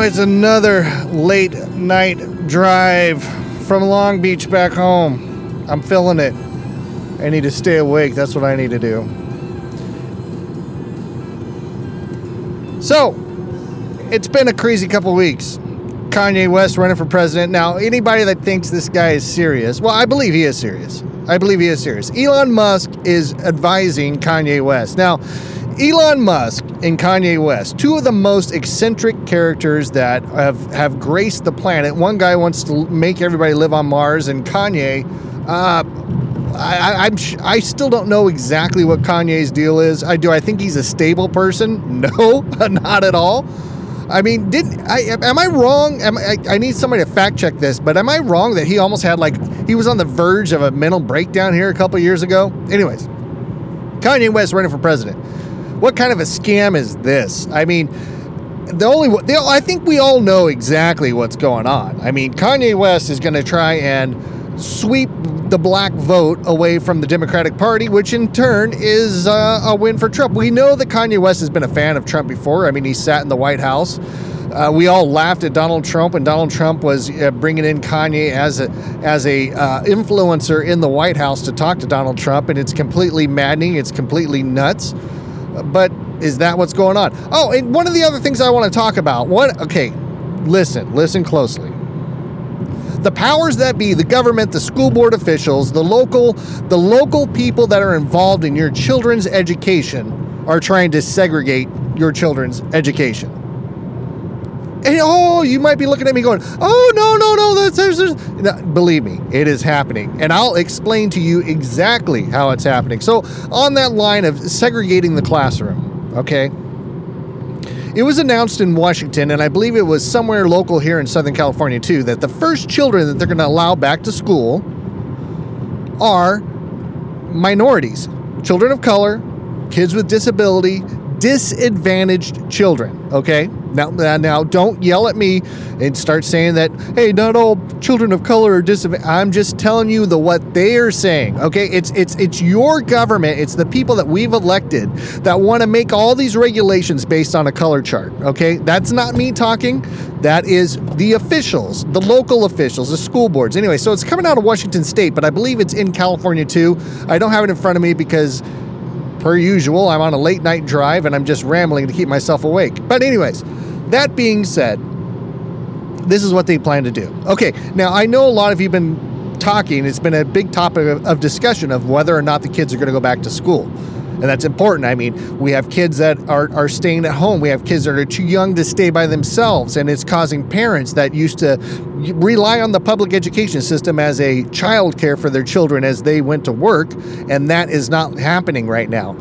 it's another late night drive from Long Beach back home. I'm feeling it. I need to stay awake. That's what I need to do. So, it's been a crazy couple weeks. Kanye West running for president. Now, anybody that thinks this guy is serious, well, I believe he is serious. Elon Musk is advising Kanye West. Now, Elon Musk and Kanye West, two of the most eccentric characters that have graced the planet. One guy wants to make everybody live on Mars, and Kanye, I still don't know exactly what Kanye's deal is. I think he's a stable person? No, not at all. I mean, am I wrong? I need somebody to fact check this, but am I wrong that he almost had he was on the verge of a mental breakdown here a couple years ago? Anyways, Kanye West running for president. What kind of a scam is this? I mean, I think we all know exactly what's going on. I mean, Kanye West is going to try and sweep the black vote away from the Democratic Party, which in turn is a win for Trump. We know that Kanye West has been a fan of Trump before. I mean, he sat in the White House. We all laughed at Donald Trump when Donald Trump was bringing in Kanye as a influencer in the White House to talk to Donald Trump, and it's completely maddening. It's completely nuts. But is that what's going on? Oh, and one of the other things I want to talk about. Okay, listen closely. The powers that be, the government, the school board officials, the local people that are involved in your children's education are trying to segregate your children's education. And you might be looking at me going, no, believe me, it is happening. And I'll explain to you exactly how it's happening. So on that line of segregating the classroom, okay, it was announced in Washington, and I believe it was somewhere local here in Southern California too, that the first children that they're going to allow back to school are minorities, children of color, kids with disability, disadvantaged children, okay? Now, don't yell at me and start saying that, hey, not all children of color are disadvantaged. I'm just telling you what they're saying, okay? It's your government. It's the people that we've elected that want to make all these regulations based on a color chart, okay? That's not me talking. That is the officials, the local officials, the school boards. Anyway, so it's coming out of Washington State, but I believe it's in California too. I don't have it in front of me because, per usual, I'm on a late night drive and I'm just rambling to keep myself awake. But anyways, that being said, this is what they plan to do. Okay, now I know a lot of you have been talking. It's been a big topic of discussion of whether or not the kids are going to go back to school. And that's important. I mean, we have kids that are staying at home. We have kids that are too young to stay by themselves. And it's causing parents that used to rely on the public education system as a child care for their children as they went to work. And that is not happening right now.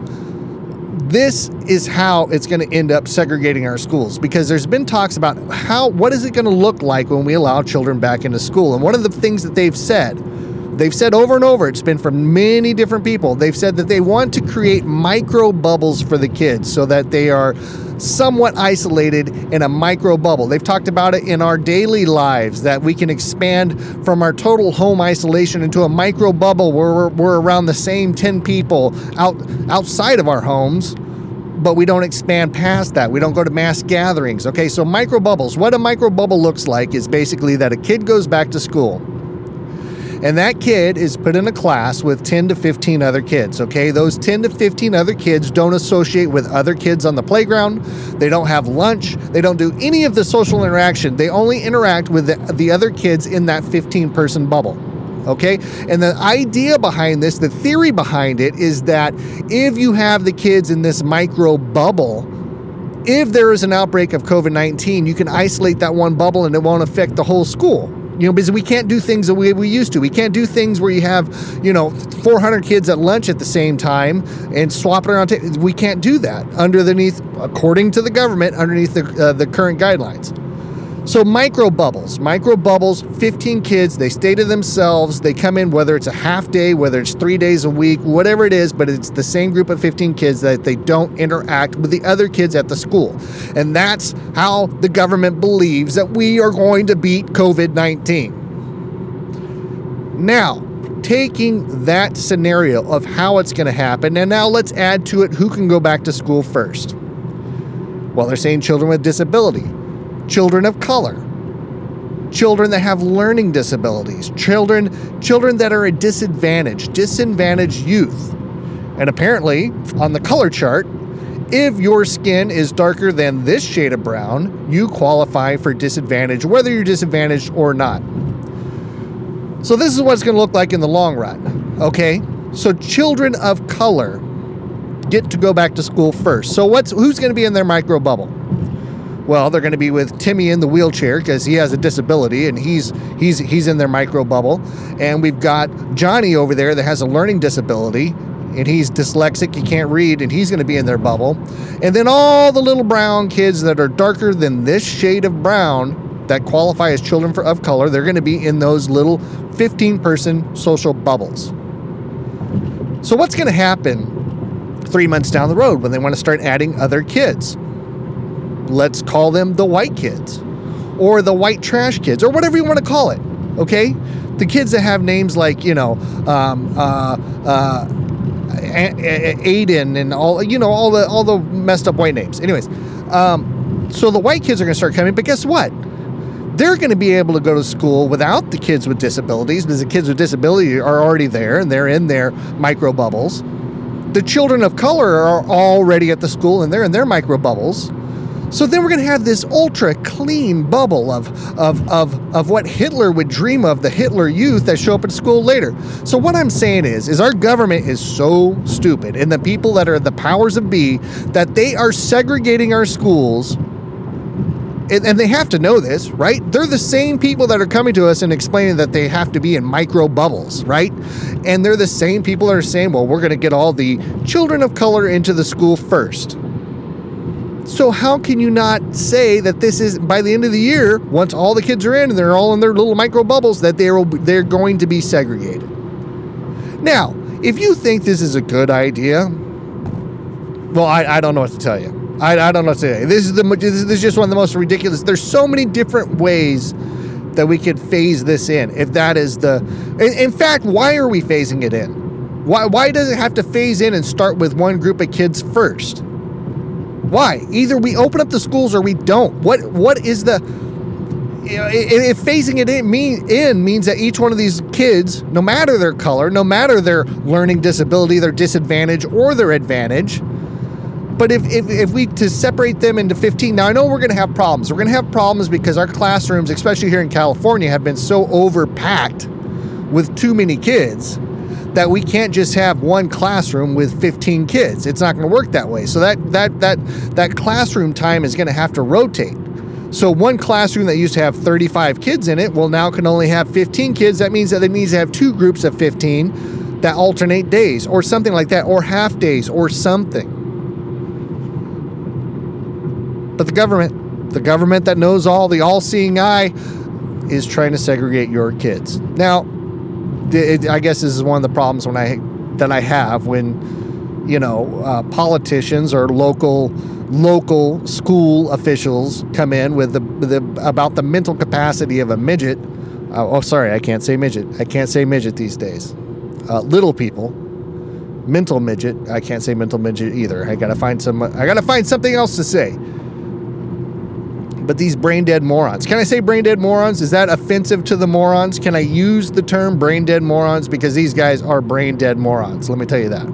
This is how it's going to end up segregating our schools, because there's been talks about what is it going to look like when we allow children back into school. And one of the things that they've said over and over, it's been from many different people, they've said that they want to create micro bubbles for the kids so that they are somewhat isolated in a micro bubble. They've talked about it in our daily lives, that we can expand from our total home isolation into a micro bubble where we're around the same 10 people outside of our homes, but we don't expand past that. We don't go to mass gatherings. Okay, so micro bubbles. What a micro bubble looks like is basically that a kid goes back to school, and that kid is put in a class with 10 to 15 other kids, okay? Those 10 to 15 other kids don't associate with other kids on the playground. They don't have lunch. They don't do any of the social interaction. They only interact with the other kids in that 15-person bubble, okay? And the idea behind this, the theory behind it, is that if you have the kids in this micro bubble, if there is an outbreak of COVID-19, you can isolate that one bubble and it won't affect the whole school. Because we can't do things the way we used to. We can't do things where you have, 400 kids at lunch at the same time and swap it around. We can't do that according to the government, underneath the current guidelines. So micro bubbles, 15 kids, they stay to themselves. They come in, whether it's a half day, whether it's 3 days a week, whatever it is, but it's the same group of 15 kids that they don't interact with the other kids at the school. And that's how the government believes that we are going to beat COVID-19. Now, taking that scenario of how it's going to happen, and now let's add to it who can go back to school first. Well, they're saying children with disability. children of color, children that have learning disabilities, children that are a disadvantaged youth. And apparently, on the color chart, if your skin is darker than this shade of brown, you qualify for disadvantage, whether you're disadvantaged or not. So this is what it's going to look like in the long run, okay? So children of color get to go back to school first. So who's going to be in their micro bubble? Well, they're going to be with Timmy in the wheelchair because he has a disability and he's in their micro bubble. And we've got Johnny over there that has a learning disability and he's dyslexic, he can't read, and he's going to be in their bubble. And then all the little brown kids that are darker than this shade of brown that qualify as children of color, they're going to be in those little 15-person social bubbles. So what's going to happen 3 months down the road when they want to start adding other kids? Let's call them the white kids or the white trash kids or whatever you want to call it, okay? The kids that have names like, Aiden and all the messed up white names. Anyways, so the white kids are going to start coming, but guess what? They're going to be able to go to school without the kids with disabilities because the kids with disability are already there and they're in their micro bubbles. The children of color are already at the school and they're in their micro bubbles. So then we're going to have this ultra clean bubble of what Hitler would dream of, the Hitler youth that show up at school later. So what I'm saying is our government is so stupid, and the people that are the powers of be, that they are segregating our schools, and they have to know this, right? They're the same people that are coming to us and explaining that they have to be in micro bubbles, right? And they're the same people that are saying, well, we're going to get all the children of color into the school first. So how can you not say that this is, by the end of the year, once all the kids are in and they're all in their little micro bubbles, that they're going to be segregated? Now, if you think this is a good idea, well, I don't know what to tell you. I don't know what to say. This is just one of the most ridiculous. There's so many different ways that we could phase this in. If that is in fact, why are we phasing it in? Why does it have to phase in and start with one group of kids first? Why? Either we open up the schools or we don't. What is the... if phasing it in means that each one of these kids, no matter their color, no matter their learning disability, their disadvantage, or their advantage, but if we to separate them into 15, now I know we're going to have problems. We're going to have problems because our classrooms, especially here in California, have been so overpacked with too many kids that we can't just have one classroom with 15 kids. It's not going to work that way. So that classroom time is going to have to rotate. So one classroom that used to have 35 kids in it, well, now can only have 15 kids. That means that it needs to have two groups of 15 that alternate days or something like that, or half days or something. But the government that knows all, the all-seeing eye, is trying to segregate your kids. Now, I guess this is one of the problems that I have when, politicians or local school officials come in with about the mental capacity of a midget. Sorry, I can't say midget. I can't say midget these days. Little people, mental midget. I can't say mental midget either. I gotta find something else to say. But these brain dead morons. Can I say brain dead morons? Is that offensive to the morons? Can I use the term brain dead morons? Because these guys are brain dead morons. Let me tell you that.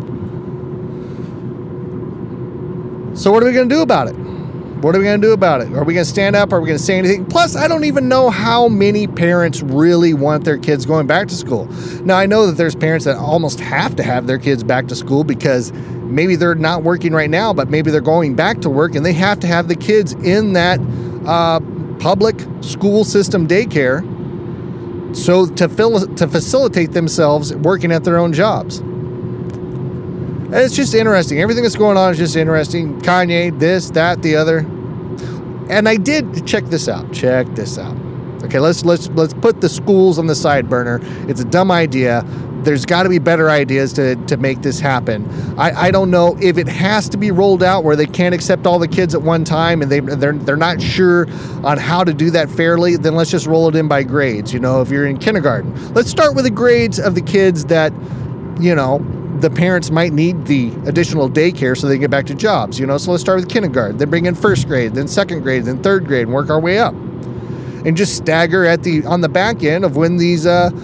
So what are we going to do about it? What are we going to do about it? Are we going to stand up? Are we going to say anything? Plus, I don't even know how many parents really want their kids going back to school. Now, I know that there's parents that almost have to have their kids back to school because maybe they're not working right now, but maybe they're going back to work and they have to have the kids in that public school system daycare so to facilitate themselves working at their own jobs. And it's just interesting. Everything that's going on is just interesting. Kanye, this, that, the other. And I did check this out. Okay, let's put the schools on the side burner. It's a dumb idea. There's got to be better ideas to make this happen. I don't know if it has to be rolled out where they can't accept all the kids at one time and they're not sure on how to do that fairly. Then let's just roll it in by grades. If you're in kindergarten, let's start with the grades of the kids that the parents might need the additional daycare so they can get back to jobs. So let's start with kindergarten, then bring in first grade, then second grade, then third grade, and work our way up. And just stagger on the back end of when these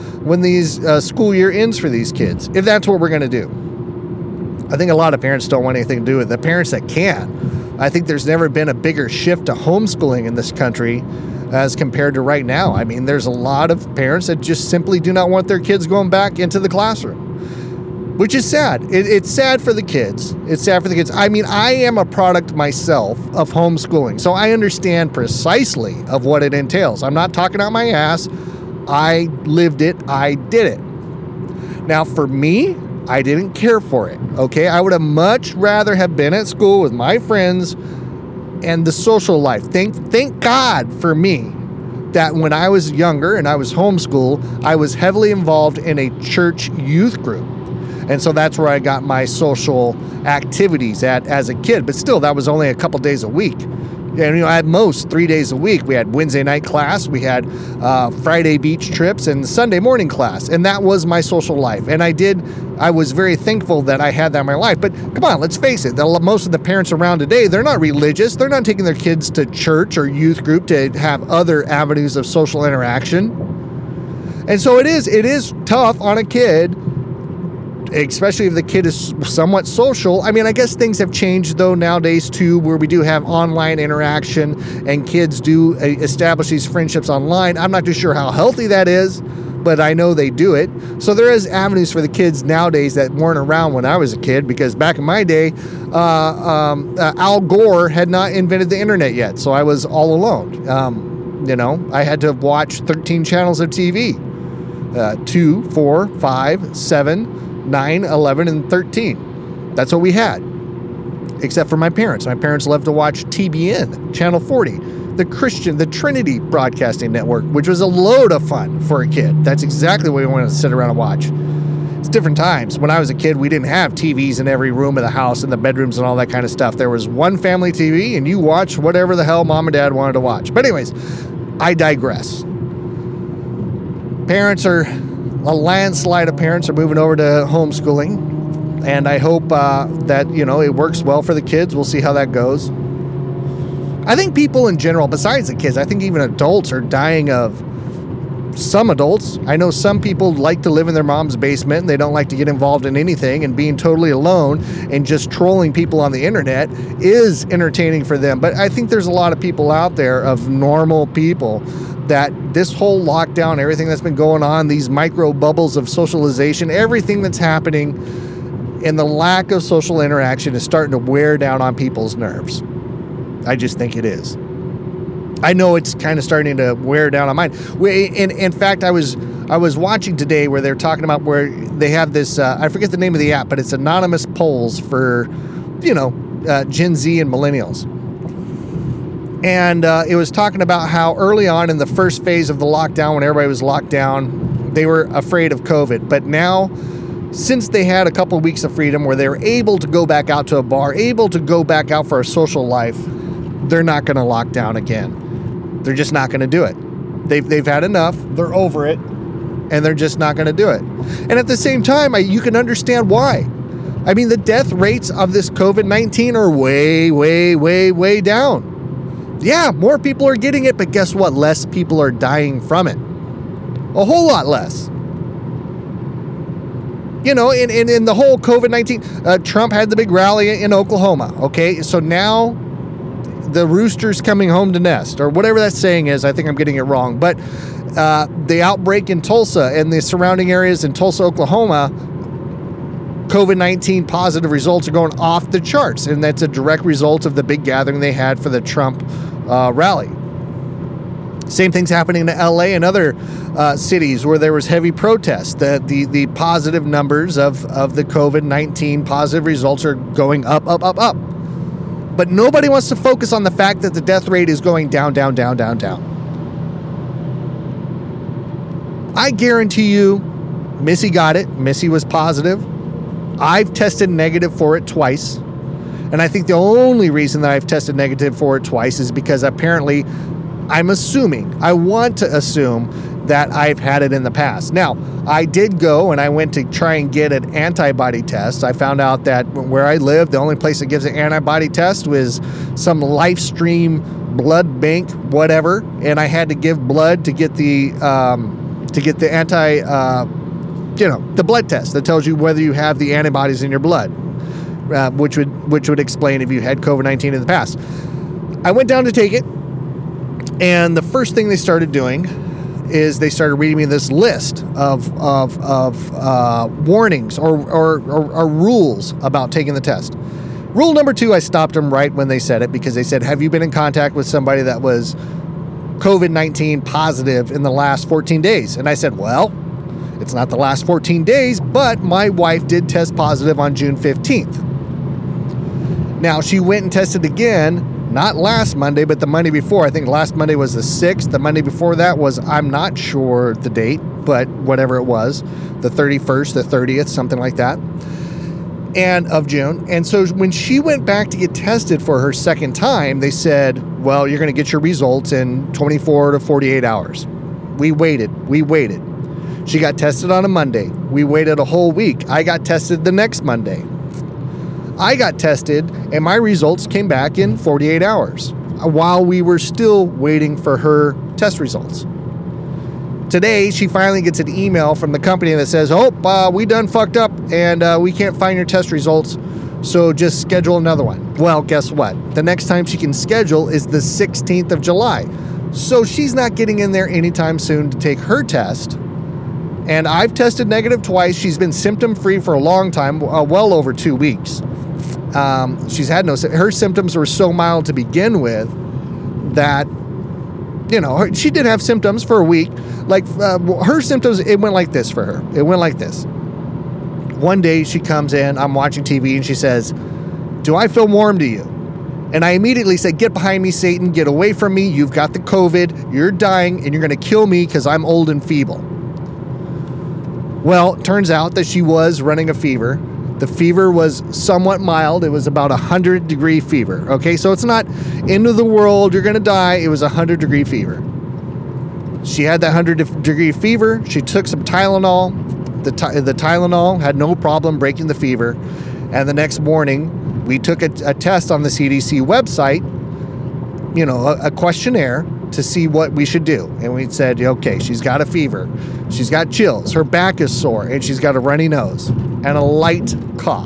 school year ends for these kids, if that's what we're going to do. I think a lot of parents don't want anything to do with it. The parents that can. I think there's never been a bigger shift to homeschooling in this country as compared to right now. I mean, there's a lot of parents that just simply do not want their kids going back into the classroom, which is sad. It's sad for the kids. It's sad for the kids. I mean, I am a product myself of homeschooling, so I understand precisely of what it entails. I'm not talking out my ass. I lived it. I did it. Now, for me, I didn't care for it, okay? I would have much rather have been at school with my friends and the social life. Thank God for me that when I was younger and I was homeschooled, I was heavily involved in a church youth group. And so that's where I got my social activities at as a kid. But still, that was only a couple days a week. And, at most 3 days a week. We had Wednesday night class, we had Friday beach trips, and Sunday morning class. And that was my social life. And I was very thankful that I had that in my life. But come on, let's face it. Most of the parents around today, they're not religious. They're not taking their kids to church or youth group to have other avenues of social interaction. And so it is tough on a kid, especially if the kid is somewhat social. I mean, I guess things have changed though nowadays too, where we do have online interaction and kids do establish these friendships online. I'm not too sure how healthy that is, but I know they do it. So there is avenues for the kids nowadays that weren't around when I was a kid, because back in my day, Al Gore had not invented the internet yet. So I was all alone. I had to watch 13 channels of TV, 2, 4, 5, 7, 9, 11, and 13. That's what we had, except for my parents. My parents loved to watch TBN, Channel 40, the Trinity Broadcasting Network, which was a load of fun for a kid. That's exactly what we wanted to sit around and watch. It's different times. When I was a kid, we didn't have TVs in every room of the house, in the bedrooms and all that kind of stuff. There was one family TV, and you watched whatever the hell mom and dad wanted to watch. But anyways, I digress. A landslide of parents are moving over to homeschooling, and I hope that it works well for the kids. We'll see how that goes. I think people in general, besides the kids, I think even adults are dying of. Some adults, I know some people like to live in their mom's basement and they don't like to get involved in anything, and being totally alone and just trolling people on the internet is entertaining for them. But I think there's a lot of people out there, of normal people, that this whole lockdown, everything that's been going on, these micro bubbles of socialization, everything that's happening, and the lack of social interaction is starting to wear down on people's nerves. I just think it is. I know it's kind of starting to wear down on mine. In fact, I was watching today where they're talking about where they have this, I forget the name of the app, but it's anonymous polls for, Gen Z and millennials. And it was talking about how early on in the first phase of the lockdown, when everybody was locked down, they were afraid of COVID. But now, since they had a couple of weeks of freedom where they were able to go back out to a bar, able to go back out for a social life, they're not going to lock down again. They're just not going to do it. They've had enough. They're over it, and they're just not going to do it. And at the same time, you can understand why. I mean, the death rates of this COVID-19 are way, way, way, way down. Yeah, more people are getting it, but guess what? Less people are dying from it. A whole lot less. In the whole COVID-19, Trump had the big rally in Oklahoma. Okay, so now the rooster's coming home to nest, or whatever that saying is. I think I'm getting it wrong. But the outbreak in Tulsa and the surrounding areas in Tulsa, Oklahoma, COVID-19 positive results are going off the charts. And that's a direct result of the big gathering they had for the Trump rally. Same thing's happening to LA and other cities where there was heavy protests. The positive numbers of the COVID-19 positive results are going up, up, up, up. But nobody wants to focus on the fact that the death rate is going down, down, down, down, down. I guarantee you, Missy got it. Missy was positive. I've tested negative for it twice. And I think the only reason that I've tested negative for it twice is because apparently, I want to assume that I've had it in the past. Now, I did go and I went to try and get an antibody test. I found out that where I live, the only place that gives an antibody test was some LifeStream blood bank, whatever, and I had to give blood to get the the blood test that tells you whether you have the antibodies in your blood, which would explain if you had COVID-19 in the past. I went down to take it, and the first thing they started doing is they started reading me this list of warnings or rules about taking the test. Rule number 2, I stopped them right when they said it, because they said, have you been in contact with somebody that was COVID-19 positive in the last 14 days? And I said, well, it's not the last 14 days, but my wife did test positive on June 15th. Now, she went and tested again, not last Monday, but the Monday before. I think last Monday was the 6th. The Monday before that was, I'm not sure the date, but whatever it was, the 31st, the 30th, something like that, and of June. And so when she went back to get tested for her second time, they said, well, you're going to get your results in 24 to 48 hours. We waited. She got tested on a Monday. We waited a whole week. I got tested the next Monday. I got tested, and my results came back in 48 hours while we were still waiting for her test results. Today, she finally gets an email from the company that says, we done fucked up, and we can't find your test results, so just schedule another one. Well, guess what? The next time she can schedule is the 16th of July. So she's not getting in there anytime soon to take her test. And I've tested negative twice. She's been symptom-free for a long time, well over 2 weeks. She's had her symptoms were so mild to begin with that, she did have symptoms for a week. Like her symptoms, it went like this for her. It went like this. One day she comes in, I'm watching TV, and she says, do I feel warm to you? And I immediately said, get behind me, Satan, get away from me. You've got the COVID, you're dying, and you're going to kill me because I'm old and feeble. Well, it turns out that she was running a fever. The fever was somewhat mild. It was about 100-degree fever. Okay, so it's not end of the world, you're going to die. It was 100-degree fever. She had that 100-degree fever. She took some Tylenol. The Tylenol had no problem breaking the fever. And the next morning, we took a test on the CDC website, a questionnaire to see what we should do. And we said, okay, she's got a fever. She's got chills. Her back is sore. And she's got a runny nose and a light cough.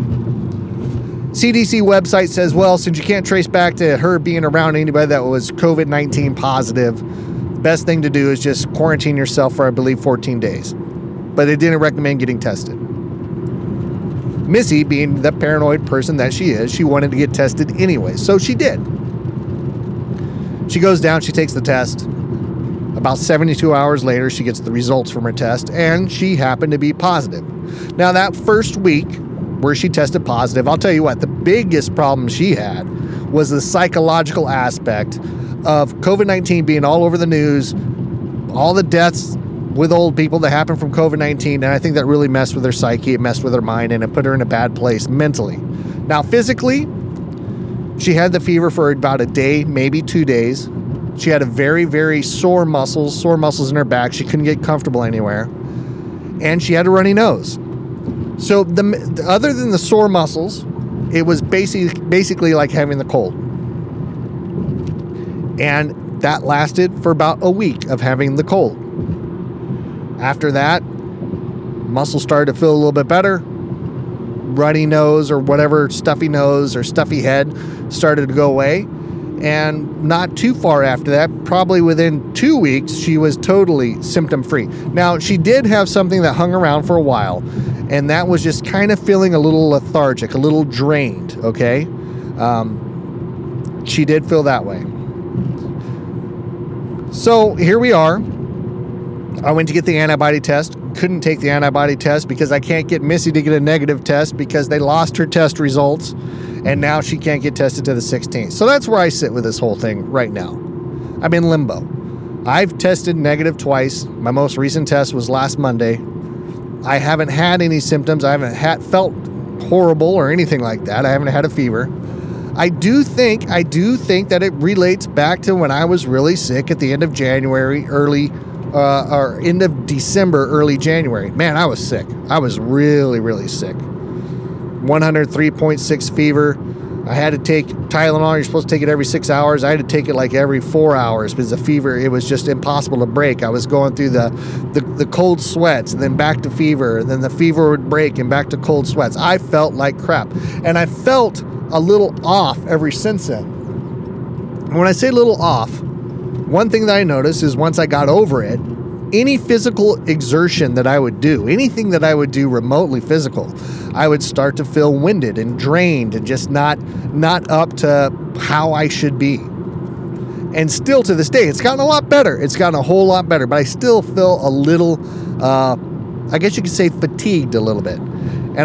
CDC website says, well, since you can't trace back to her being around anybody that was COVID-19 positive, best thing to do is just quarantine yourself for, I believe, 14 days. But it didn't recommend getting tested. Missy, being the paranoid person that she is, she wanted to get tested anyway. So she did. She goes down, she takes the test. About 72 hours later, she gets the results from her test, and she happened to be positive. Now, that first week where she tested positive, I'll tell you what, the biggest problem she had was the psychological aspect of COVID-19 being all over the news, all the deaths with old people that happened from COVID-19, and I think that really messed with her psyche, it messed with her mind, and it put her in a bad place mentally. Now, physically, she had the fever for about a day, maybe 2 days. She had a very, very sore muscles in her back. She couldn't get comfortable anywhere. And she had a runny nose. So other than the sore muscles, it was basically like having the cold. And that lasted for about a week of having the cold. After that, muscles started to feel a little bit better. Runny nose or whatever, stuffy nose or stuffy head started to go away. And not too far after that, probably within 2 weeks, she was totally symptom-free. Now, she did have something that hung around for a while, and that was just kind of feeling a little lethargic, a little drained, okay? She did feel that way. So here we are. I went to get the antibody test. Couldn't take the antibody test because I can't get Missy to get a negative test because they lost her test results, and now she can't get tested to the 16th. So that's where I sit with this whole thing right now. I'm in limbo. I've tested negative twice. My most recent test was last Monday. I haven't had any symptoms. I haven't felt horrible or anything like that. I haven't had a fever. I do think that it relates back to when I was really sick at the end of January, early or end of December, early January. Man, I was sick. I was really, really sick. 103.6 fever. I had to take Tylenol. You're supposed to take it every 6 hours. I had to take it like every 4 hours because the fever, it was just impossible to break. I was going through the cold sweats and then back to fever, and then the fever would break and back to cold sweats. I felt like crap. And I felt a little off ever since then. And when I say little off, one thing that I noticed is once I got over it, any physical exertion that I would do, anything that I would do remotely physical, I would start to feel winded and drained and just not up to how I should be. And still to this day, it's gotten a lot better. It's gotten a whole lot better, but I still feel a little, I guess you could say fatigued a little bit. And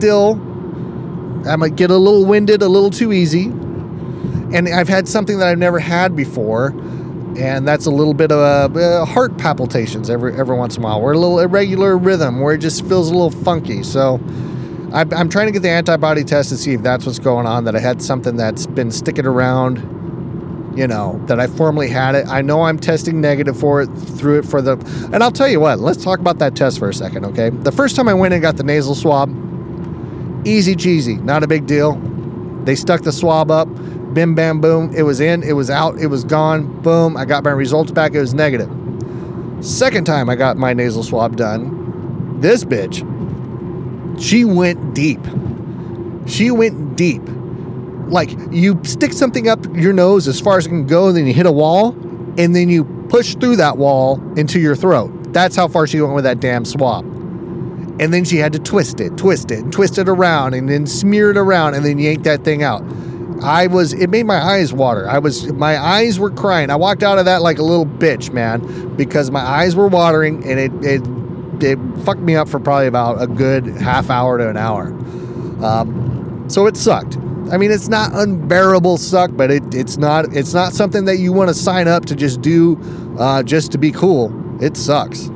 I might get a little winded a little too easy. And I've had something that I've never had before. And that's a little bit of heart palpitations every once in a while. We're a little irregular rhythm where it just feels a little funky. So I'm trying to get the antibody test to see if that's what's going on, that I had something that's been sticking around, that I formerly had it. I know I'm testing negative for it, and I'll tell you what, let's talk about that test for a second, okay? The first time I went and got the nasal swab, easy cheesy, not a big deal. They stuck the swab up. Bim, bam, boom. It was in, it was out, it was gone. Boom. I got my results back. It was negative. Second time I got my nasal swab done, this bitch, she went deep. She went deep. Like, you stick something up your nose as far as it can go, and then you hit a wall, and then you push through that wall into your throat. That's how far she went with that damn swab. And then she had to twist it around, and then smear it around, and then yank that thing out. It made my eyes water. My eyes were crying. I walked out of that like a little bitch, man, because my eyes were watering, and it fucked me up for probably about a good half hour to an hour. So it sucked. I mean, it's not unbearable suck, but it's not something that you want to sign up to just do, just to be cool. It sucks.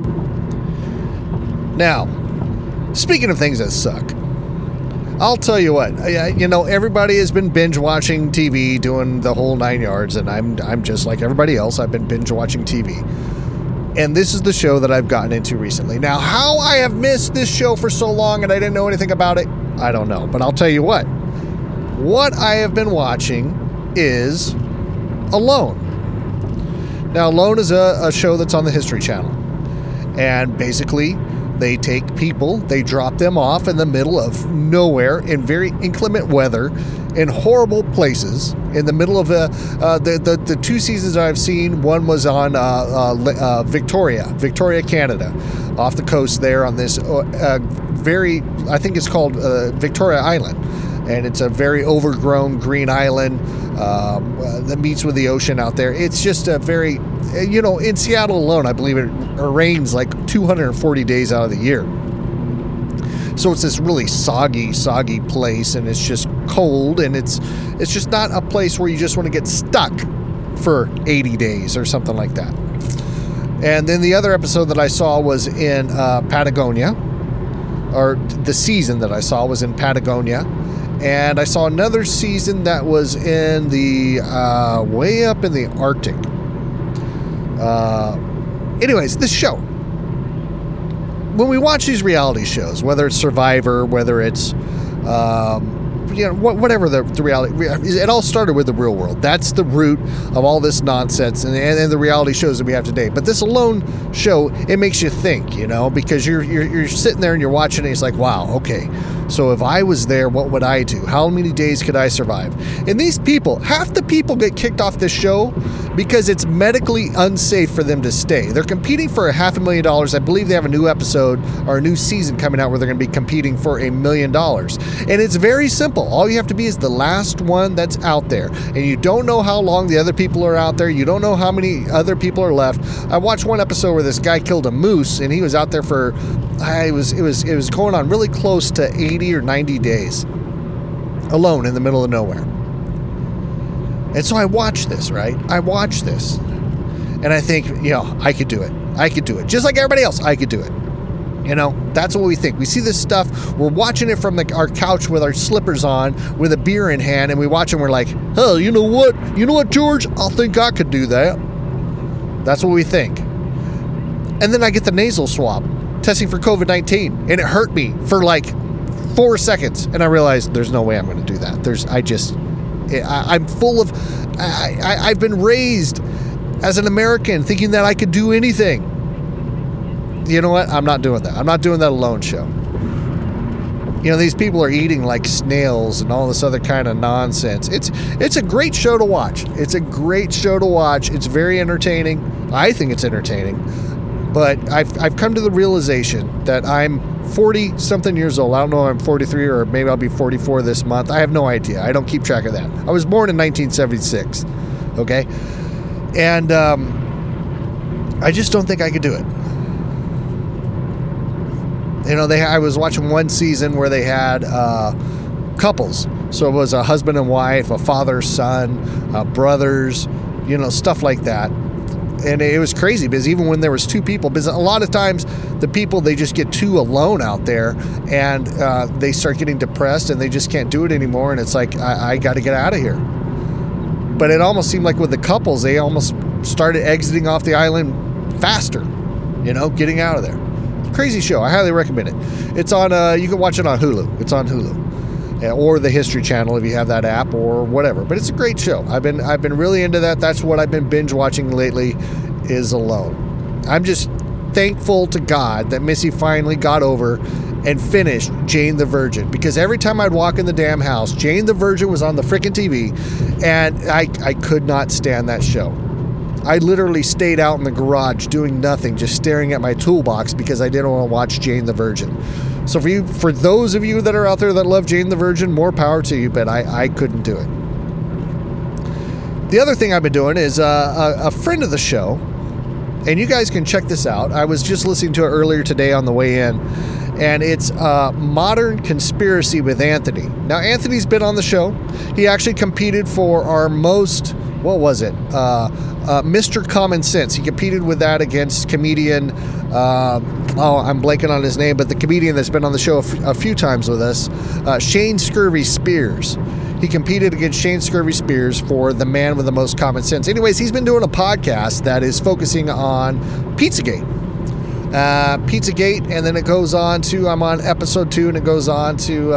Now, speaking of things that suck, I'll tell you what, everybody has been binge watching TV, doing the whole 9 yards, and I'm just like everybody else. I've been binge watching TV. And this is the show that I've gotten into recently. Now, how I have missed this show for so long and I didn't know anything about it, I don't know. But I'll tell you what I have been watching is Alone. Now, Alone is a show that's on the History Channel. And basically, they take people, they drop them off in the middle of nowhere in very inclement weather, in horrible places, in the middle of the two seasons I've seen. One was on Victoria, Canada, off the coast there on this I think it's called Victoria Island. And it's a very overgrown green island that meets with the ocean out there. It's just a very, in Seattle alone, I believe it rains like 240 days out of the year. So it's this really soggy place, and it's just cold, and it's just not a place where you just want to get stuck for 80 days or something like that. And then the other episode that I saw was in Patagonia, or the season that I saw was in Patagonia. And I saw another season that was in the way up in the Arctic. Anyways, this show. When we watch these reality shows, whether it's Survivor, whether it's whatever the reality, it all started with the Real World. That's the root of all this nonsense and the reality shows that we have today. But this Alone show, it makes you think, because you're sitting there and you're watching it. It's like, wow, okay. So if I was there, what would I do? How many days could I survive? And these people, half the people get kicked off this show because it's medically unsafe for them to stay. They're competing for $500,000. I believe they have a new episode or a new season coming out where they're going to be competing for $1 million. And it's very simple. All you have to be is the last one that's out there. And you don't know how long the other people are out there. You don't know how many other people are left. I watched one episode where this guy killed a moose, and he was out there for, it was going on really close to 80 or 90 days alone in the middle of nowhere. And so I watch this, right? And I think, I could do it. Just like everybody else, I could do it. That's what we think. We see this stuff. We're watching it from our couch with our slippers on, with a beer in hand, and we watch it and we're like, oh, you know what, George? I think I could do that. That's what we think. And then I get the nasal swab testing for COVID-19, and it hurt me for like 4 seconds, and I realized there's no way I'm going to do that. I'm full of, I've been raised as an American thinking that I could do anything. You know what? I'm not doing that. I'm not doing that alone show. You know, these people are eating like snails and all this other kind of nonsense. It's a great show to watch. It's a great show to watch. It's very entertaining. I think it's entertaining. But I've come to the realization that I'm 40-something years old. I don't know if I'm 43 or maybe I'll be 44 this month. I have no idea. I don't keep track of that. I was born in 1976, okay? And I just don't think I could do it. You know, I was watching one season where they had couples. So it was a husband and wife, a father, son, brothers, you know, stuff like that. And it was crazy because even when there was two people, because a lot of times the people, they just get too alone out there and they start getting depressed and they just can't do it anymore. And it's like, I got to get out of here. But it almost seemed like with the couples, they almost started exiting off the island faster, you know, getting out of there. Crazy show. I highly recommend it. It's on, you can watch it on Hulu. It's on Hulu. Or the History Channel if you have that app or whatever. But it's a great show. I've been really into that. That's what I've been binge watching lately, is Alone. I'm just thankful to God that Missy finally got over and finished Jane the Virgin, because every time I'd walk in the damn house, Jane the Virgin was on the freaking TV, and I could not stand that show. I literally stayed out in the garage doing nothing, just staring at my toolbox because I didn't want to watch Jane the Virgin. So for those of you that are out there that love Jane the Virgin, more power to you, but I couldn't do it. The other thing I've been doing is a friend of the show, and you guys can check this out. I was just listening to it earlier today on the way in, and it's Modern Conspiracy with Anthony. Now, Anthony's been on the show. He actually competed for our most, what was it? Mr. Common Sense. He competed with that against comedian, I'm blanking on his name, but the comedian that's been on the show a few times with us, Shane Scurvy Spears. He competed against Shane Scurvy Spears for the man with the most common sense. Anyways, he's been doing a podcast that is focusing on Pizzagate. Pizzagate, and then it goes on to, I'm on episode 2, and it goes on to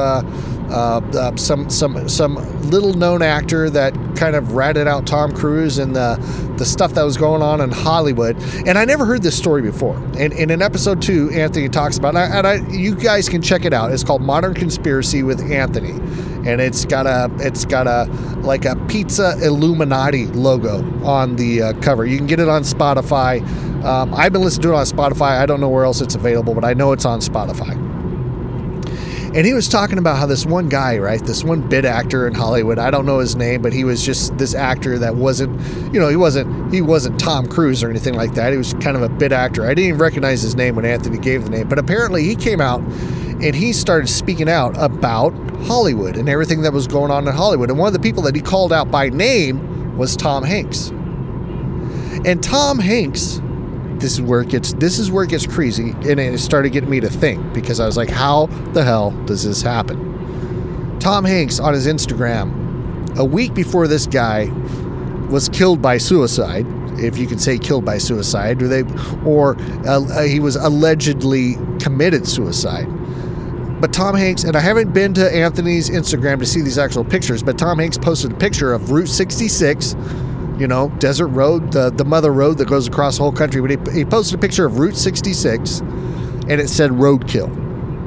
some little known actor that kind of ratted out Tom Cruise and the stuff that was going on in Hollywood. And I never heard this story before. And in episode 2, Anthony talks about it, you guys can check it out. It's called Modern Conspiracy with Anthony, and it's got a like a pizza Illuminati logo on the cover. You can get it on Spotify. I've been listening to it on Spotify. I don't know where else it's available, but I know it's on Spotify. And he was talking about how this one guy, right, this one bit actor in Hollywood, I don't know his name, but he was just this actor that wasn't, you know, he wasn't Tom Cruise or anything like that. He was kind of a bit actor. I didn't even recognize his name when Anthony gave the name, but apparently he came out and he started speaking out about Hollywood and everything that was going on in Hollywood. And one of the people that he called out by name was Tom Hanks. And Tom Hanks, this is where it gets crazy, and it started getting me to think, because I was like, how the hell does this happen? Tom Hanks on his Instagram, a week before this guy was killed by suicide, if you can say killed by suicide, or he was allegedly committed suicide. But Tom Hanks, and I haven't been to Anthony's Instagram to see these actual pictures, but Tom Hanks posted a picture of Route 66, you know, Desert Road, the mother road that goes across the whole country. But he posted a picture of Route 66, and it said roadkill.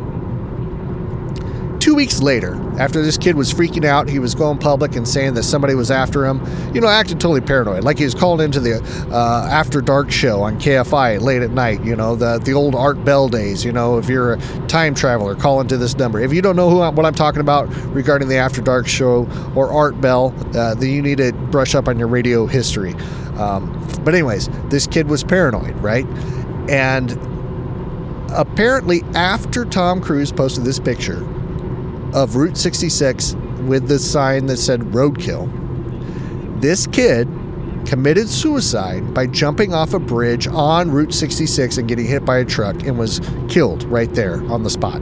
2 weeks later, after this kid was freaking out, he was going public and saying that somebody was after him, you know, acting totally paranoid. Like he was calling into the After Dark show on KFI late at night, you know, the old Art Bell days. You know, if you're a time traveler, call into this number. If you don't know what I'm talking about regarding the After Dark show or Art Bell, then you need to brush up on your radio history. But anyways, this kid was paranoid, right? And apparently after Tom Cruise posted this picture of Route 66 with the sign that said roadkill, this kid committed suicide by jumping off a bridge on Route 66 and getting hit by a truck and was killed right there on the spot.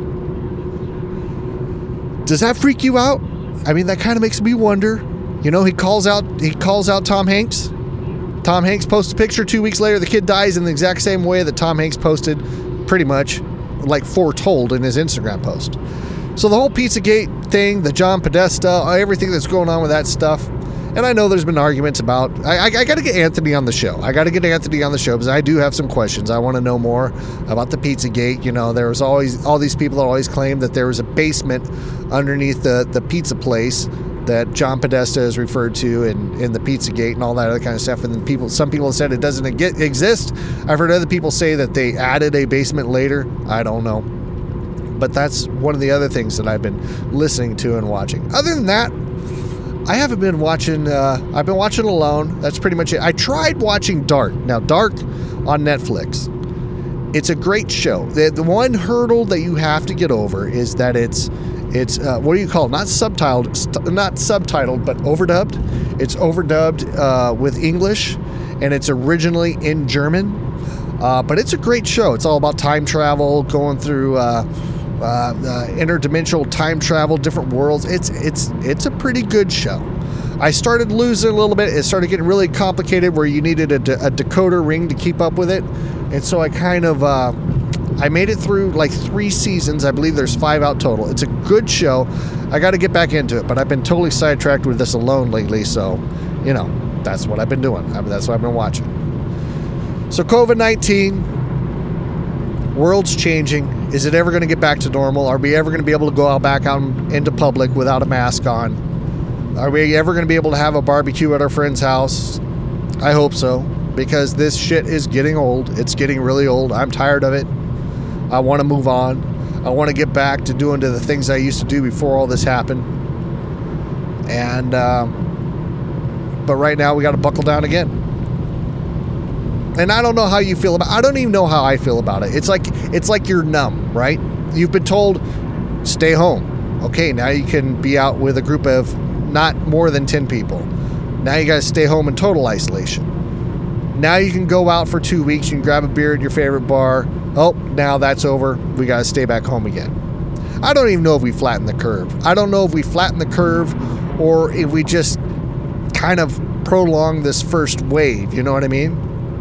Does that freak you out? I mean, that kind of makes me wonder. You know, he calls out Tom Hanks. Tom Hanks posts a picture 2 weeks later, the kid dies in the exact same way that Tom Hanks posted, pretty much like foretold in his Instagram post. So the whole Pizzagate thing, the John Podesta, everything that's going on with that stuff. And I know there's been arguments about, I got to get Anthony on the show. I got to get Anthony on the show because I do have some questions. I want to know more about the Pizzagate. You know, there was always all these people that always claimed that there was a basement underneath the pizza place that John Podesta is referred to in the Pizzagate and all that other kind of stuff. And then some people have said it doesn't exist. I've heard other people say that they added a basement later. I don't know. But that's one of the other things that I've been listening to and watching. Other than that, I haven't been watching, I've been watching alone. That's pretty much it. I tried watching Dark. Now, Dark on Netflix. It's a great show. The one hurdle that you have to get over is that it's what do you call it? Not subtitled, but overdubbed. It's overdubbed with English, and it's originally in German. But it's a great show. It's all about time travel, going through interdimensional time travel, different worlds. It's a pretty good show. I started losing a little bit. It started getting really complicated where you needed a decoder ring to keep up with it. And so I kind of I made it through like 3 seasons. I believe there's 5 out total. It's a good show. I got to get back into it, but I've been totally sidetracked with this alone lately. So, you know, that's what I've been doing. That's what I've been watching. So COVID-19, world's changing. Is it ever going to get back to normal? Are we ever going to be able to go back out into public without a mask on? Are we ever going to be able to have a barbecue at our friend's house? I hope so, because this shit is getting old. It's getting really old. I'm tired of it. I want to move on. I want to get back to doing the things I used to do before all this happened. And, but right now we got to buckle down again. And I don't know how you feel about it. I don't even know how I feel about it. It's like you're numb, right? You've been told, stay home. Okay, now you can be out with a group of not more than 10 people. Now you got to stay home in total isolation. Now you can go out for 2 weeks. You can grab a beer at your favorite bar. Oh, now that's over. We got to stay back home again. I don't even know if we flatten the curve. I don't know if we flatten the curve or if we just kind of prolong this first wave. You know what I mean?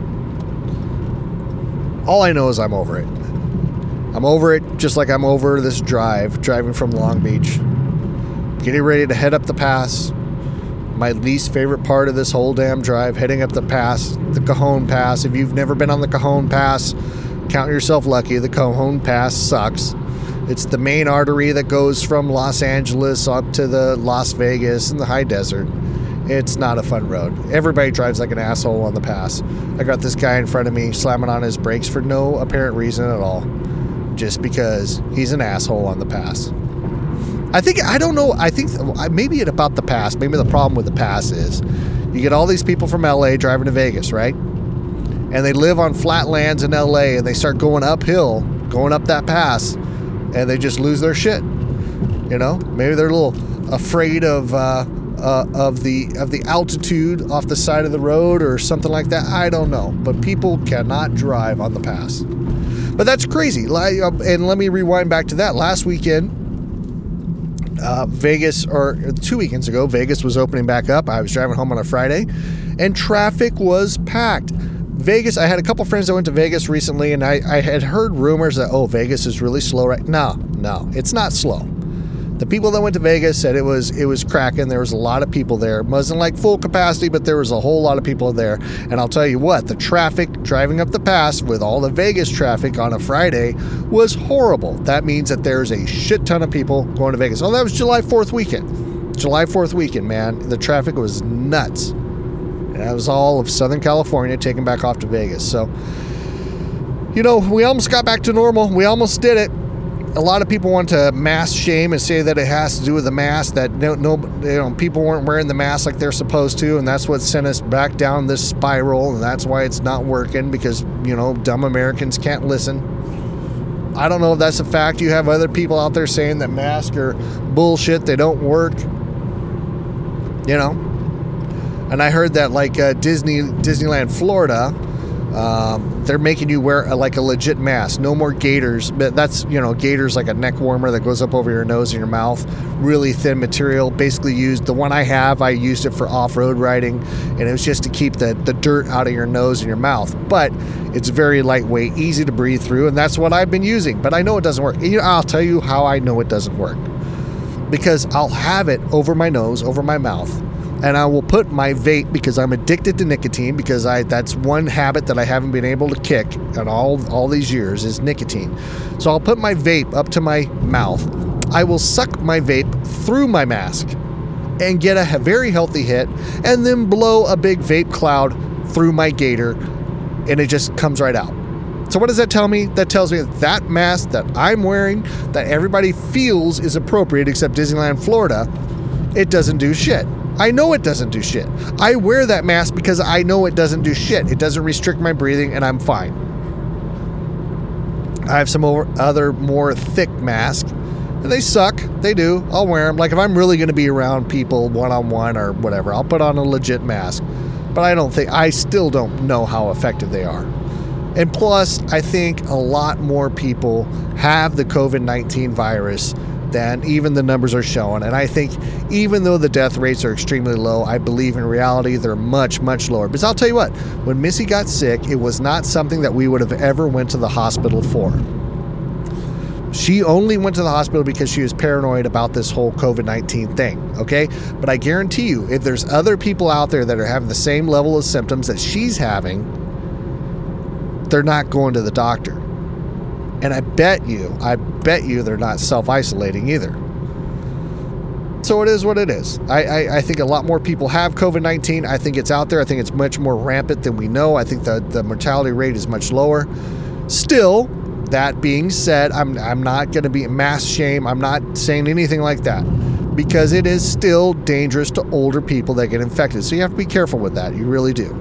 All I know is I'm over it. I'm over it just like I'm over this driving from Long Beach. Getting ready to head up the pass. My least favorite part of this whole damn drive, heading up the pass, the Cajon Pass. If you've never been on the Cajon Pass, count yourself lucky. The Cajon Pass sucks. It's the main artery that goes from Los Angeles up to the Las Vegas and the high desert. It's not a fun road. Everybody drives like an asshole on the pass. I got this guy in front of me slamming on his brakes for no apparent reason at all. Just because he's an asshole on the pass. I think maybe it's about the pass. Maybe the problem with the pass is you get all these people from LA driving to Vegas, right? And they live on flat lands in LA and they start going uphill, going up that pass, and they just lose their shit. You know, maybe they're a little afraid of the altitude off the side of the road or something like that. I don't know, but people cannot drive on the pass. But that's crazy. And let me rewind back to that. Last weekend, Vegas, or 2 weekends ago, Vegas was opening back up. I was driving home on a Friday, and traffic was packed. Vegas, I had a couple friends that went to Vegas recently, and I had heard rumors that, Vegas is really slow right now. No, it's not slow. The people that went to Vegas said it was cracking. There was a lot of people there. It wasn't like full capacity, but there was a whole lot of people there. And I'll tell you what, the traffic driving up the pass with all the Vegas traffic on a Friday was horrible. That means that there's a shit ton of people going to Vegas. Oh, that was July 4th weekend. July 4th weekend, man. The traffic was nuts. And that was all of Southern California taken back off to Vegas. So, you know, we almost got back to normal. We almost did it. A lot of people want to mask shame and say that it has to do with the mask, that people weren't wearing the mask like they're supposed to, and that's what sent us back down this spiral, and that's why it's not working, because, dumb Americans can't listen. I don't know if that's a fact. You have other people out there saying that masks are bullshit, they don't work. And I heard that like Disneyland Florida, They're making you wear like a legit mask. No more gaiters. But that's, gaiters like a neck warmer that goes up over your nose and your mouth. Really thin material. Basically used, the one I have, I used it for off-road riding, and it was just to keep the dirt out of your nose and your mouth. But it's very lightweight, easy to breathe through, and that's what I've been using. But I know it doesn't work. I'll tell you how I know it doesn't work. Because I'll have it over my nose, over my mouth, and I will put my vape, because I'm addicted to nicotine, because that's one habit that I haven't been able to kick in all these years is nicotine. So I'll put my vape up to my mouth. I will suck my vape through my mask and get a very healthy hit, and then blow a big vape cloud through my gaiter, and it just comes right out. So what does that tell me? That tells me that mask that I'm wearing, that everybody feels is appropriate except Disneyland Florida, it doesn't do shit. I know it doesn't do shit. I wear that mask because I know it doesn't do shit. It doesn't restrict my breathing, and I'm fine. I have some other more thick masks, and they suck. They do. I'll wear them. Like if I'm really going to be around people one-on-one or whatever, I'll put on a legit mask. But I still don't know how effective they are. And plus, I think a lot more people have the COVID-19 virus than even the numbers are showing. And I think even though the death rates are extremely low, I believe in reality they're much, much lower. Because I'll tell you what, when Missy got sick, it was not something that we would have ever went to the hospital for. She only went to the hospital because she was paranoid about this whole COVID-19 thing, okay? But I guarantee you, if there's other people out there that are having the same level of symptoms that she's having, they're not going to the doctor. And I bet you they're not self-isolating either. So it is what it is. I think a lot more people have COVID-19. I think it's out there. I think it's much more rampant than we know. I think the mortality rate is much lower. Still, that being said, I'm not going to be mass shame. I'm not saying anything like that, because it is still dangerous to older people that get infected. So you have to be careful with that. You really do.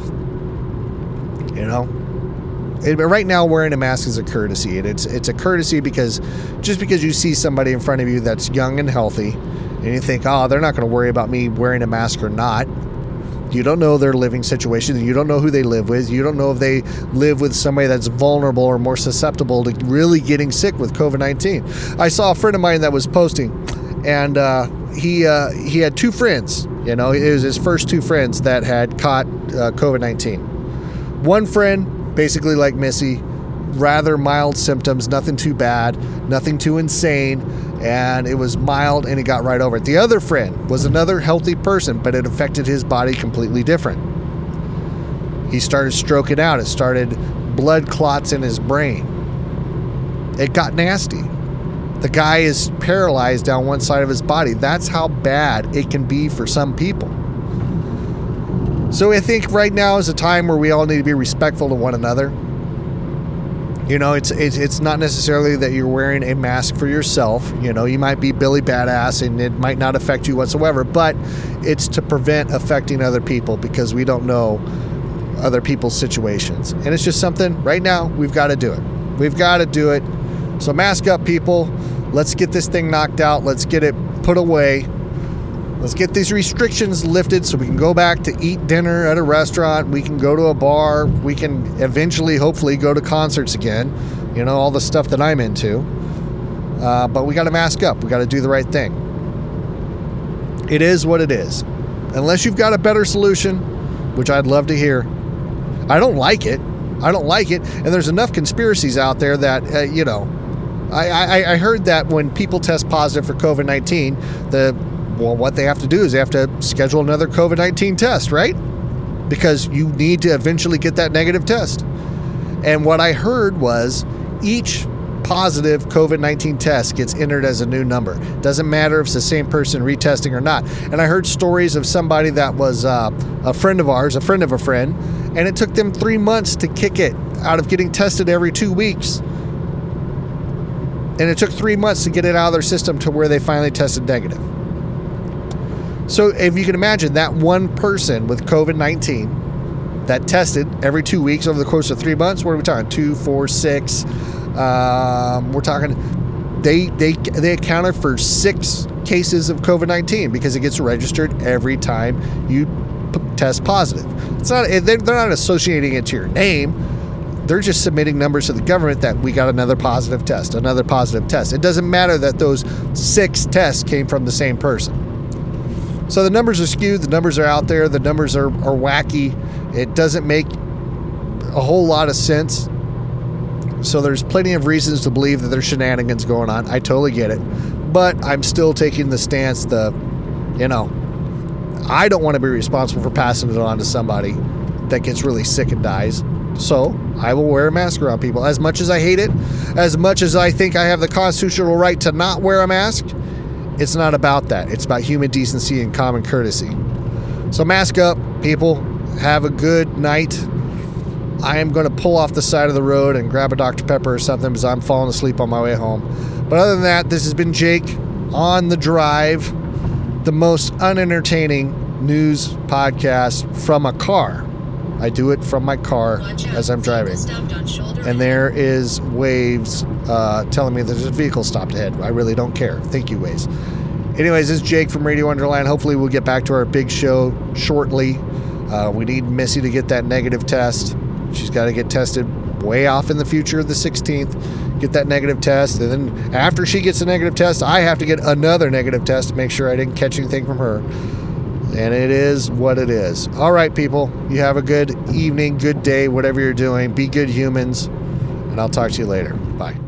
Right now, wearing a mask is a courtesy. It's a courtesy because just because you see somebody in front of you that's young and healthy, and you think, oh, they're not going to worry about me wearing a mask or not. You don't know their living situation. You don't know who they live with. You don't know if they live with somebody that's vulnerable or more susceptible to really getting sick with COVID-19. I saw a friend of mine that was posting, and he had two friends. It was his first two friends that had caught COVID-19. One friend, basically like Missy, rather mild symptoms, nothing too bad, nothing too insane, and it was mild and he got right over it. The other friend was another healthy person, but it affected his body completely different. He started stroking out. It started blood clots in his brain. It got nasty. The guy is paralyzed down one side of his body. That's how bad it can be for some people. So I think right now is a time where we all need to be respectful to one another. It's not necessarily that you're wearing a mask for yourself. You might be Billy Badass and it might not affect you whatsoever, but it's to prevent affecting other people because we don't know other people's situations. And it's just something right now we've got to do it. We've got to do it. So mask up, people. Let's get this thing knocked out. Let's get it put away. Let's get these restrictions lifted so we can go back to eat dinner at a restaurant. We can go to a bar. We can eventually, hopefully, go to concerts again. All the stuff that I'm into. But we got to mask up. We got to do the right thing. It is what it is. Unless you've got a better solution, which I'd love to hear. I don't like it. And there's enough conspiracies out there that, I heard that when people test positive for COVID-19, what they have to do is they have to schedule another COVID-19 test, right? Because you need to eventually get that negative test. And what I heard was each positive COVID-19 test gets entered as a new number. Doesn't matter if it's the same person retesting or not. And I heard stories of somebody that was a friend of ours, a friend of a friend, and it took them 3 months to kick it out of getting tested every 2 weeks. And it took 3 months to get it out of their system to where they finally tested negative. So if you can imagine that one person with COVID-19 that tested every 2 weeks over the course of 3 months, what are we talking? 2, 4, 6. We're talking, they accounted for 6 cases of COVID-19 because it gets registered every time you test positive. It's not. They're not associating it to your name. They're just submitting numbers to the government that we got another positive test, another positive test. It doesn't matter that those 6 tests came from the same person. So the numbers are skewed. The numbers are out there. The numbers are wacky. It doesn't make a whole lot of sense. So there's plenty of reasons to believe that there's shenanigans going on. I totally get it. But I'm still taking the stance I don't want to be responsible for passing it on to somebody that gets really sick and dies. So I will wear a mask around people. As much as I hate it, as much as I think I have the constitutional right to not wear a mask, it's not about that. It's about human decency and common courtesy. So mask up, people. Have a good night. I am going to pull off the side of the road and grab a Dr. Pepper or something because I'm falling asleep on my way home. But other than that, this has been Jake on the Drive, the most unentertaining news podcast from a car. I do it from my car as I'm driving. And there is Waves telling me there's a vehicle stopped ahead. I really don't care. Thank you, Waves. Anyways, this is Jake from Radio Underland. Hopefully we'll get back to our big show shortly. We need Missy to get that negative test. She's got to get tested way off in the future, the 16th. Get that negative test. And then after she gets a negative test, I have to get another negative test to make sure I didn't catch anything from her. And it is what it is. All right, people. You have a good evening, good day, whatever you're doing. Be good humans. And I'll talk to you later. Bye.